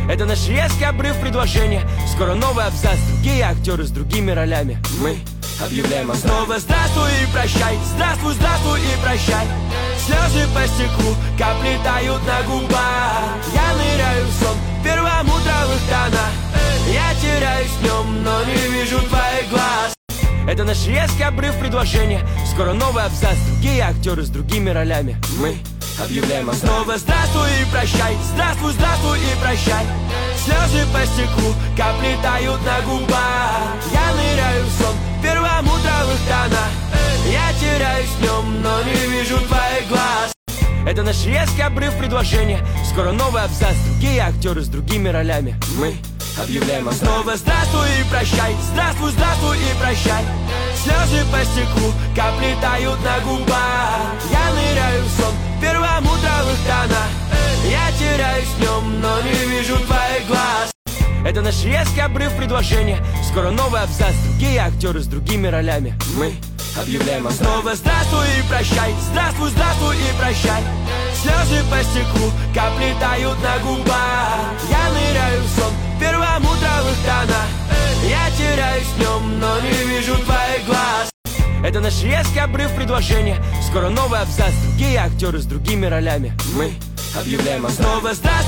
Это наш резкий обрыв предложения. Скоро новый абзац, другие актеры с другими ролями. Мы объявляем снова здравствуй и прощай. Здравствуй, здравствуй и прощай. Слезы по стеклу, капли тают на губах. Я ныряю в сон в перламутровых тонах. Я теряюсь в нем, но не вижу твоих глаз. Это наш резкий обрыв предложения. Скоро новый абзац, другие актеры с другими ролями. Мы объявляем снова здравствуй и прощай. Здравствуй, здравствуй и прощай. Слезы по стеклу, капли тают на губах. Я ныряю в сон в перламутровых тонах. Я теряюсь в нем, но не вижу твоих глаз. Это наш резкий обрыв предложения. Скоро новый абзац, другие актеры с другими ролями. Мы объявляем снова здравствуй и прощай. Здравствуй, здравствуй и прощай. Слезы по стеклу, капли тают на губах. Я ныряю в сон в перламутровых тонах. Я теряюсь в нем, но не вижу твоих глаз. Это наш резкий обрыв предложения. Скоро новый абзац, другие актеры с другими ролями. Мы объявляем снова здравствуй и прощай. Здравствуй, здравствуй и прощай. Слезы по стеклу, капли тают на губах. Я ныряю в сон в перламутровых тонах. Я теряюсь в нем, но не вижу твоих глаз. Это наш резкий обрыв предложения. Скоро новый абзац, другие актеры с другими ролями. Мы объявляем снова здравствуй